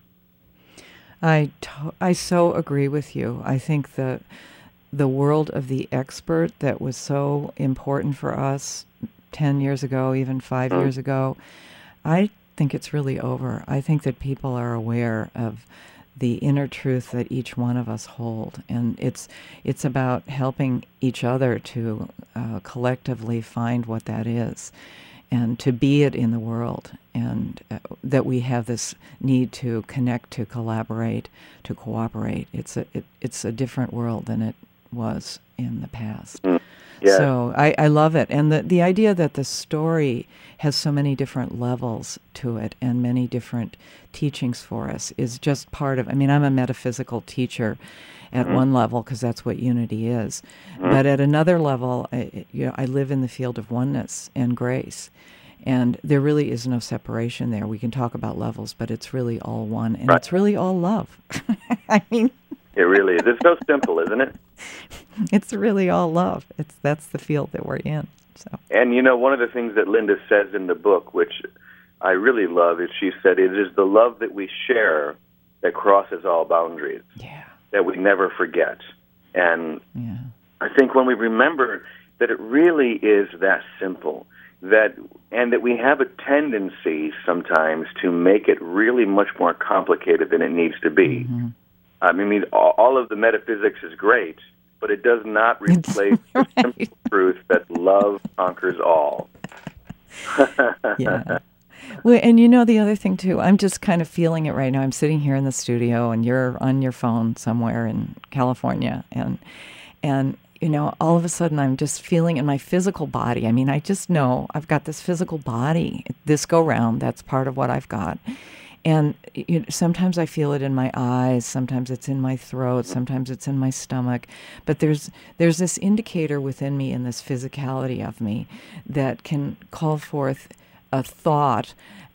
I, to- I so agree with you. I think the the world of the expert that was so important for us ten years ago, even five mm. years ago, I think it's really over. I think that people are aware of the inner truth that each one of us hold, and it's it's about helping each other to uh, collectively find what that is, and to be it in the world, and uh, that we have this need to connect, to collaborate, to cooperate. It's a it, it's a different world than it was in the past. Mm. Yeah. So I, I love it. And the, the idea that the story has so many different levels to it and many different teachings for us is just part of, I mean, I'm a metaphysical teacher at mm-hmm. one level because that's what unity is. Mm-hmm. But at another level, I, you know, I live in the field of oneness and grace. And there really is no separation there. We can talk about levels, but it's really all one. And right. it's really all love. I mean... It really is. It's so simple, isn't it? It's really all love. It's that's the field that we're in. So. And, you know, one of the things that Linda says in the book, which I really love, is she said, it is the love that we share that crosses all boundaries, yeah. that we never forget. And yeah. I think when we remember that it really is that simple, that and that we have a tendency sometimes to make it really much more complicated than it needs to be. Mm-hmm. I mean, all of the metaphysics is great, but it does not replace right. the simple truth that love conquers all. yeah. Well, and you know the other thing, too, I'm just kind of feeling it right now. I'm sitting here in the studio, and you're on your phone somewhere in California, and, and you know, all of a sudden I'm just feeling in my physical body. I mean, I just know I've got this physical body. This go-round, that's part of what I've got. And you know, sometimes I feel it in my eyes, sometimes it's in my throat, sometimes it's in my stomach. But there's there's this indicator within me and this physicality of me that can call forth a thought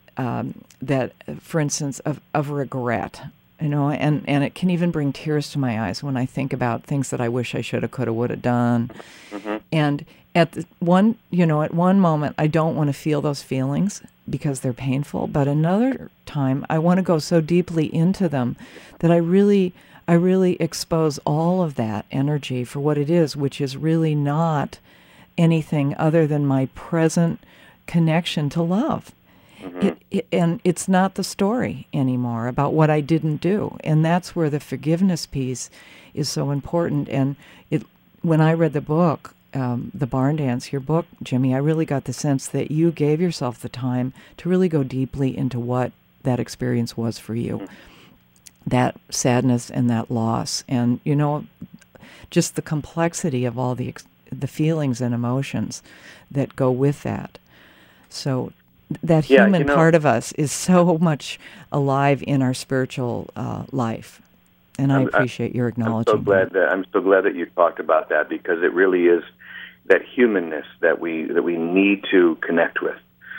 um, that, for instance, of, of regret. You know, and, and it can even bring tears to my eyes when I think about things that I wish I should have, could have, would have done. Mm-hmm. And at the one, you know, at one moment, I don't want to feel those feelings because they're painful. But another time, I want to go so deeply into them that I really, I really expose all of that energy for what it is, which is really not anything other than my present connection to love. Mm-hmm. It, it, and it's not the story anymore about what I didn't do. And that's where the forgiveness piece is so important. And it, when I read the book, um, The Barn Dance, your book, Jimmy, I really got the sense that you gave yourself the time to really go deeply into what that experience was for you. Mm-hmm. That sadness and that loss. And, you know, just the complexity of all the the feelings and emotions that go with that. So that yeah, human you know, part of us is so much alive in our spiritual uh, life, and I I'm, appreciate your acknowledging. I'm so glad that. that I'm so glad that you talked about that, because it really is that humanness that we that we need to connect with.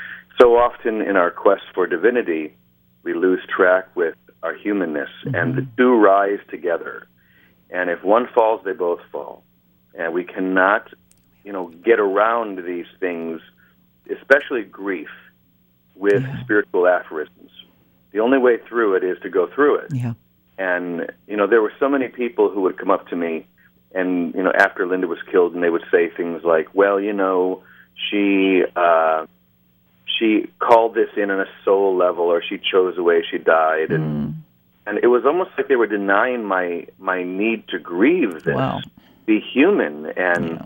So often in our quest for divinity, we lose track with our humanness, mm-hmm. and the two rise together. And if one falls, they both fall, and we cannot, you know, get around these things, especially grief, with yeah. spiritual aphorisms. The only way through it is to go through it. Yeah. And, you know, there were so many people who would come up to me and, you know, after Linda was killed, and they would say things like, well, you know, she uh, she called this in on a soul level, or she chose the way she died. And mm. and it was almost like they were denying my, my need to grieve this, wow. be human. And, yeah.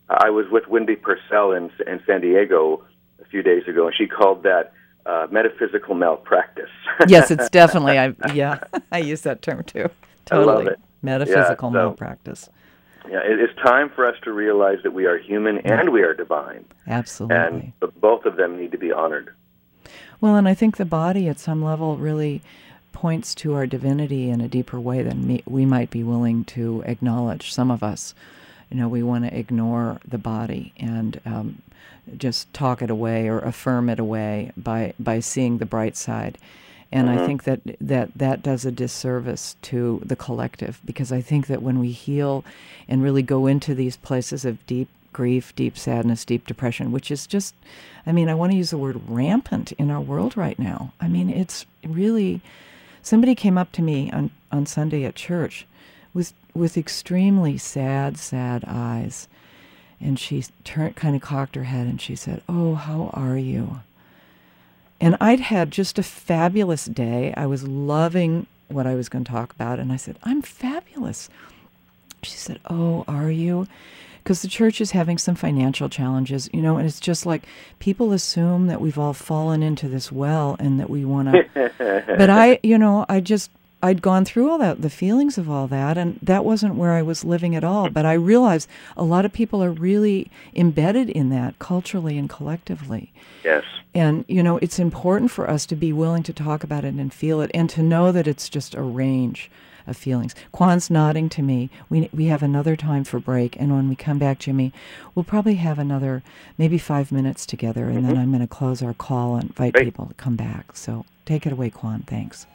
I was with Wendy Purcell in, in San Diego a few days ago, and she called that uh, metaphysical malpractice. Yes, it's definitely. I yeah, I use that term too. Totally, I love it. Metaphysical yeah, so, malpractice. Yeah, it, it's time for us to realize that we are human and we are divine. Absolutely. And both of them need to be honored. Well, and I think the body at some level really points to our divinity in a deeper way than me, we might be willing to acknowledge. Some of us, you know, we want to ignore the body and um, just talk it away or affirm it away by, by seeing the bright side. And mm-hmm. I think that, that that does a disservice to the collective, because I think that when we heal and really go into these places of deep grief, deep sadness, deep depression, which is just, I mean, I want to use the word rampant in our world right now. I mean, it's really, somebody came up to me on, on Sunday at church with with extremely sad, sad eyes. And she turned, kind of cocked her head and she said, "Oh, how are you?" And I'd had just a fabulous day. I was loving what I was going to talk about. And I said, "I'm fabulous." She said, "Oh, are you?" Because the church is having some financial challenges, you know, and it's just like people assume that we've all fallen into this well and that we want to. But I, you know, I just, I'd gone through all that, the feelings of all that, and that wasn't where I was living at all. But I realized a lot of people are really embedded in that culturally and collectively. Yes. And, you know, it's important for us to be willing to talk about it and feel it and to know that it's just a range of feelings. Kwan's nodding to me. We we have another time for break, and when we come back, Jimmy, we'll probably have another maybe five minutes together, and mm-hmm. then I'm going to close our call and invite Great. people to come back. So take it away, Kwan. Thanks.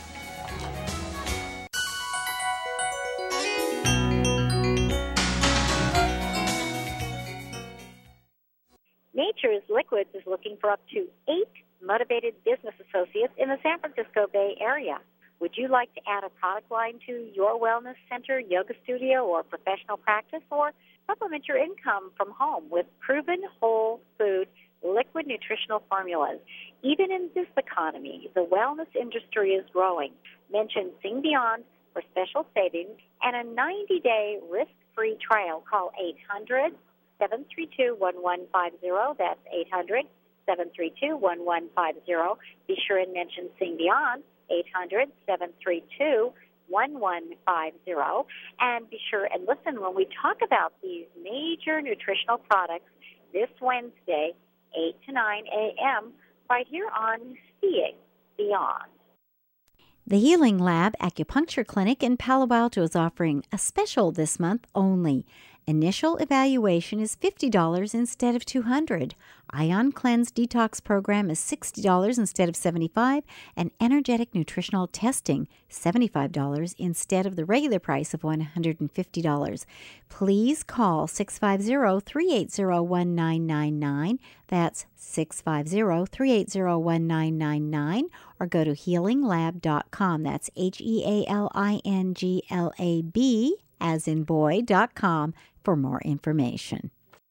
Nature's Liquids is looking for up to eight motivated business associates in the San Francisco Bay Area. Would you like to add a product line to your wellness center, yoga studio, or professional practice, or supplement your income from home with proven whole food liquid nutritional formulas? Even in this economy, the wellness industry is growing. Mention Sing Beyond for special savings and a ninety-day risk-free trial. Call eight hundred, seven three two, one one five zero. That's eight hundred, seven three two, one one five zero. Be sure and mention Sing Beyond, eight hundred, seven three two, one one five zero. And be sure and listen when we talk about these major nutritional products this Wednesday, eight to nine a.m., right here on Seeing Beyond. The Healing Lab Acupuncture Clinic in Palo Alto is offering a special this month only. Initial evaluation is fifty dollars instead of two hundred dollars. Ion Cleanse Detox Program is sixty dollars instead of seventy-five dollars, and Energetic Nutritional Testing, seventy-five dollars instead of the regular price of one hundred fifty dollars. Please call six five zero, three eight zero, one nine nine nine. That's six five zero, three eight zero, one nine nine nine, or go to healing lab dot com. That's H E A L I N G L A B as in boy, dot com for more information.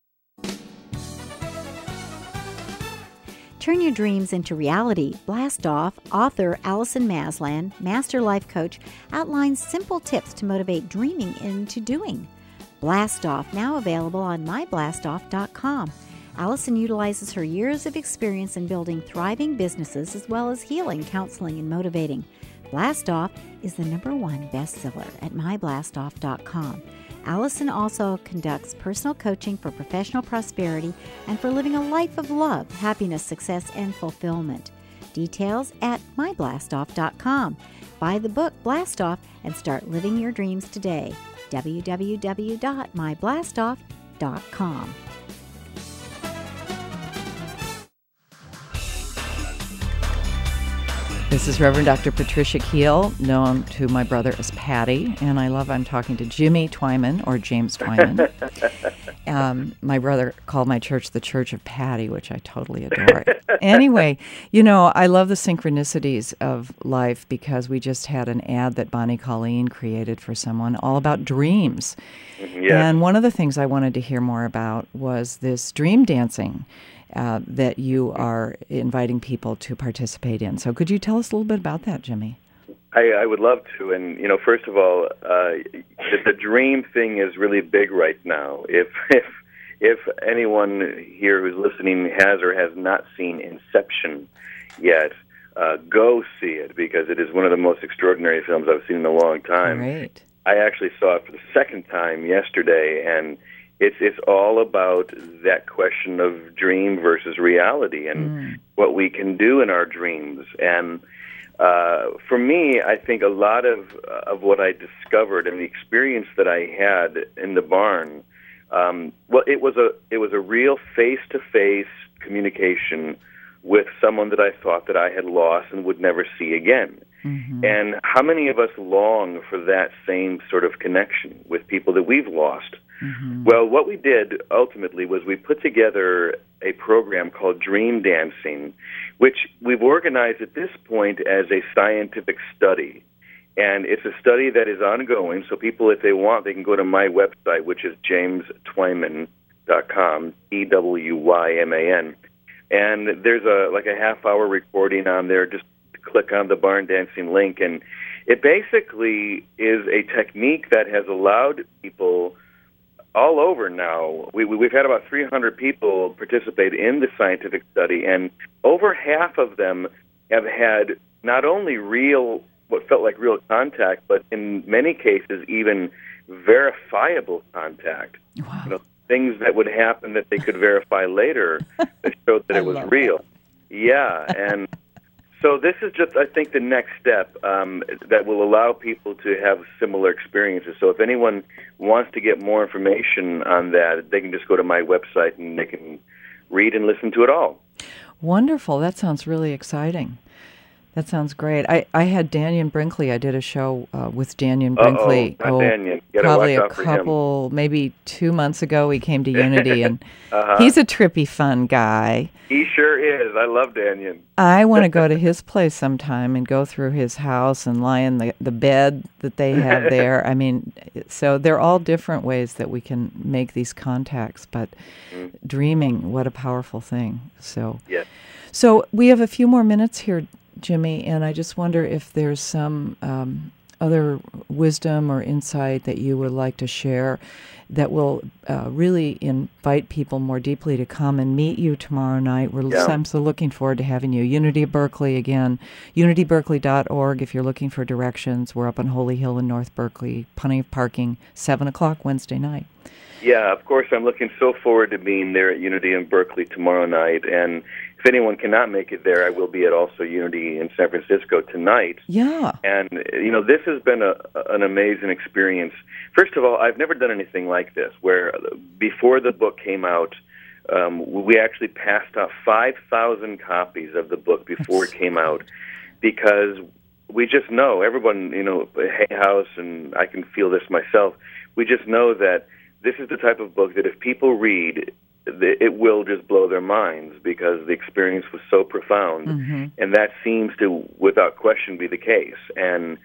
Turn your dreams into reality. Blast Off author Allison Maslan, master life coach, outlines simple tips to motivate dreaming into doing. Blast Off, now available on my blast off dot com. Allison utilizes her years of experience in building thriving businesses as well as healing, counseling, and motivating. Blast Off is the number one bestseller at my blast off dot com. Allison also conducts personal coaching for professional prosperity and for living a life of love, happiness, success, and fulfillment. Details at my blast off dot com. Buy the book Blast Off and start living your dreams today. w w w dot my blast off dot com. This is Reverend Doctor Patricia Keel, known to my brother as Patty, and I love I'm talking to Jimmy Twyman, or James Twyman. um, my brother called my church the Church of Patty, which I totally adore. Anyway, you know, I love the synchronicities of life because we just had an ad that Bonnie Colleen created for someone all about dreams. Yes. And one of the things I wanted to hear more about was this dream dancing Uh, that you are inviting people to participate in. So could you tell us a little bit about that, Jimmy? I, I would love to. And, you know, first of all, uh, the, the dream thing is really big right now. If if if anyone here who's listening has or has not seen Inception yet, uh, go see it, because it is one of the most extraordinary films I've seen in a long time. Great. I actually saw it for the second time yesterday, and it's it's all about that question of dream versus reality and mm. what we can do in our dreams. And uh, for me, I think a lot of of what I discovered and the experience that I had in the barn, um, well, it was a it was a real face-to-face communication with someone that I thought that I had lost and would never see again. Mm-hmm. And how many of us long for that same sort of connection with people that we've lost? Mm-hmm. Well, what we did ultimately was we put together a program called Dream Dancing, which we've organized at this point as a scientific study. And it's a study that is ongoing, so people, if they want, they can go to my website, which is james twyman dot com, T W Y M A N. And there's a like a half-hour recording on there. Just click on the barn dancing link, and it basically is a technique that has allowed people all over now. We, we've had about three hundred people participate in the scientific study, and over half of them have had not only real, what felt like real contact, but in many cases even verifiable contact. Wow. You know, things that would happen that they could verify later that showed that it was real. That. Yeah, and so this is just, I think, the next step um, that will allow people to have similar experiences. So if anyone wants to get more information on that, they can just go to my website and they can read and listen to it all. Wonderful. That sounds really exciting. That sounds great. I, I had Dannion Brinkley. I did a show uh, with Dannion Brinkley. Uh-oh, not oh, Dannion. Gotta probably watch a out for couple, him. maybe two months ago. He came to Unity, and uh-huh. he's a trippy, fun guy. He sure is. I love Dannion. I want to go to his place sometime and go through his house and lie in the, the bed that they have there. I mean, so they're all different ways that we can make these contacts, but mm. dreaming, what a powerful thing. So, yes. So we have a few more minutes here, Jimmy, and I just wonder if there's some um, other wisdom or insight that you would like to share that will uh, really invite people more deeply to come and meet you tomorrow night. We're yeah. I'm so looking forward to having you. Unity of Berkeley again, unity berkeley dot org if you're looking for directions. We're up on Holy Hill in North Berkeley. Plenty of parking, seven o'clock Wednesday night. Yeah, of course, I'm looking so forward to being there at Unity in Berkeley tomorrow night. And if anyone cannot make it there, I will be at also Unity in San Francisco tonight. Yeah. And, you know, this has been a, an amazing experience. First of all, I've never done anything like this, where before the book came out, um, we actually passed out five thousand copies of the book before That's it came out, because we just know, everyone, you know, Hay House, and I can feel this myself, we just know that this is the type of book that if people read, it will just blow their minds, because the experience was so profound. Mm-hmm. And that seems to, without question, be the case. And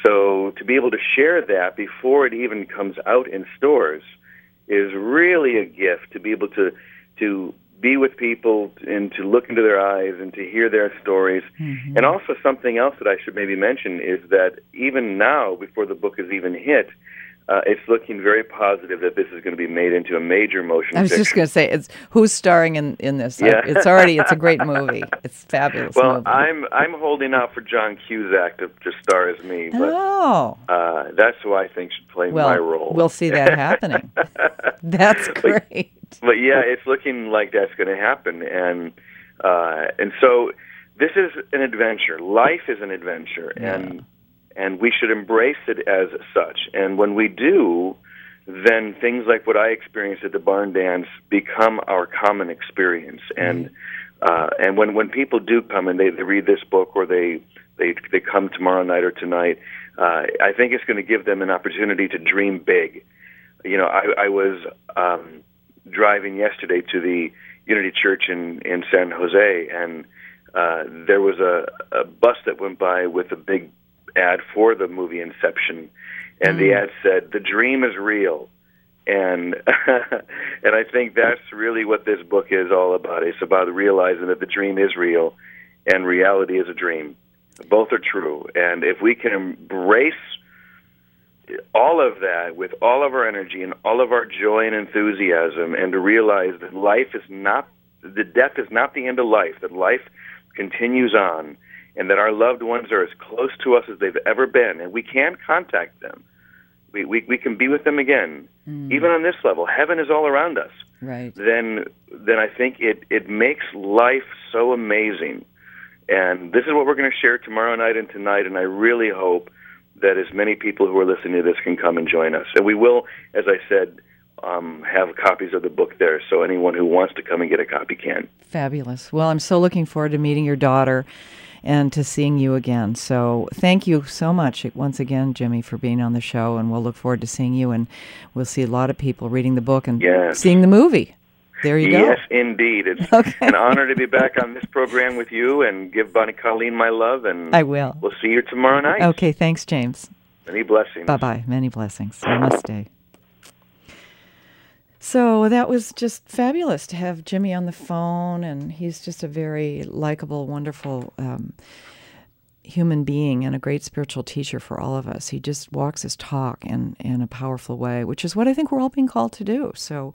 so to be able to share that before it even comes out in stores is really a gift, to be able to to be with people and to look into their eyes and to hear their stories. Mm-hmm. And also something else that I should maybe mention is that even now, before the book is even hit, Uh, it's looking very positive that this is going to be made into a major motion picture. I was just going to say, it's who's starring in, in this? Yeah. It's already, it's a great movie. It's a fabulous well, movie. I'm I'm holding out for John Cusack to, to star as me, but oh. uh, that's who I think should play well, my role. We'll see that happening. That's great. But, but yeah, it's looking like that's going to happen, and uh, and so this is an adventure. Life is an adventure, yeah. and. And we should embrace it as such. And when we do, then things like what I experienced at the barn dance become our common experience. And uh, and when, when people do come and they, they read this book, or they they they come tomorrow night or tonight, uh, I think it's going to give them an opportunity to dream big. You know, I, I was um, driving yesterday to the Unity Church in, in San Jose, and uh, there was a, a bus that went by with a big ad for the movie Inception, and mm. the ad said, "The dream is real." And and I think that's really what this book is all about. It's about realizing that the dream is real and reality is a dream. Both are true. And if we can embrace all of that with all of our energy and all of our joy and enthusiasm, and to realize that life is not, the death is not the end of life, that life continues on, and that our loved ones are as close to us as they've ever been, and we can contact them. We we, we can be with them again, mm. even on this level. Heaven is all around us. Right. Then, then I think it, it makes life so amazing. And this is what we're going to share tomorrow night and tonight, and I really hope that as many people who are listening to this can come and join us. And we will, as I said, um, have copies of the book there, so anyone who wants to come and get a copy can. Fabulous. Well, I'm so looking forward to meeting your daughter and to seeing you again. So thank you so much once again, Jimmy, for being on the show, and we'll look forward to seeing you, and we'll see a lot of people reading the book and yes. seeing the movie. There you go. Yes, indeed. It's okay. An honor to be back on this program with you, and give Bonnie Colleen my love, and I will. We'll see you tomorrow night. Okay, thanks, James. Many blessings. Bye-bye. Many blessings. Namaste. So that was just fabulous to have Jimmy on the phone, and he's just a very likable, wonderful um, human being and a great spiritual teacher for all of us. He just walks his talk in, in a powerful way, which is what I think we're all being called to do. So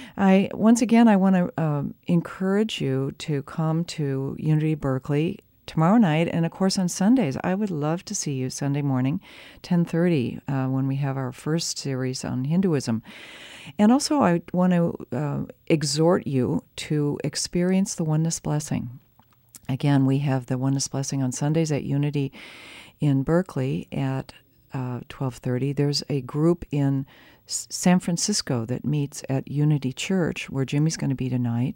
I once again, I want to uh, encourage you to come to Unity Berkeley tomorrow night, and of course on Sundays. I would love to see you Sunday morning, ten thirty, uh, when we have our first series on Hinduism. And also I want to uh, exhort you to experience the Oneness Blessing. Again, we have the Oneness Blessing on Sundays at Unity in Berkeley at uh, twelve thirty. There's a group in S- San Francisco that meets at Unity Church, where Jimmy's going to be tonight.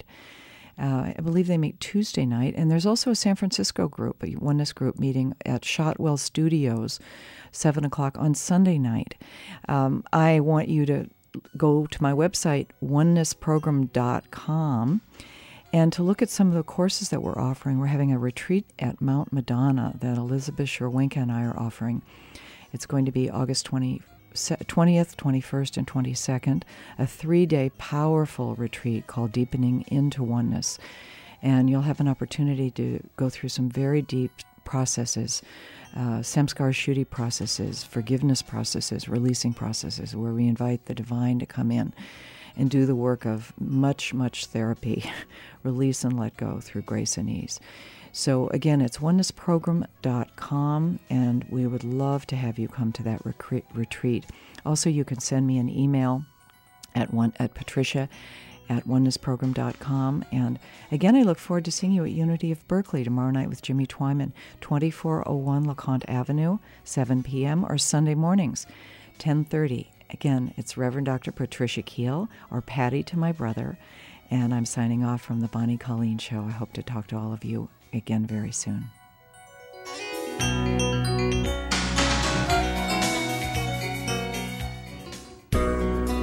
Uh, I believe they meet Tuesday night. And there's also a San Francisco group, a Oneness group, meeting at Shotwell Studios, seven o'clock on Sunday night. Um, I want you to go to my website, oneness program dot com, and to look at some of the courses that we're offering. We're having a retreat at Mount Madonna that Elizabeth Sherwinka and I are offering. It's going to be August twentieth, twenty-first, and twenty-second, a three-day powerful retreat called Deepening into Oneness. And you'll have an opportunity to go through some very deep processes, uh, samskara shuddhi processes, forgiveness processes, releasing processes, where we invite the divine to come in and do the work of much, much therapy, release and let go through grace and ease. So again, it's oneness program dot com, and we would love to have you come to that recre- retreat. Also, you can send me an email at one at Patricia at oneness program dot com. And again, I look forward to seeing you at Unity of Berkeley tomorrow night with Jimmy Twyman, twenty-four oh one LeConte Avenue, seven p.m., or Sunday mornings, ten thirty. Again, it's Reverend Doctor Patricia Keel, or Patty to my brother, and I'm signing off from the Bonnie Colleen Show. I hope to talk to all of you again very soon.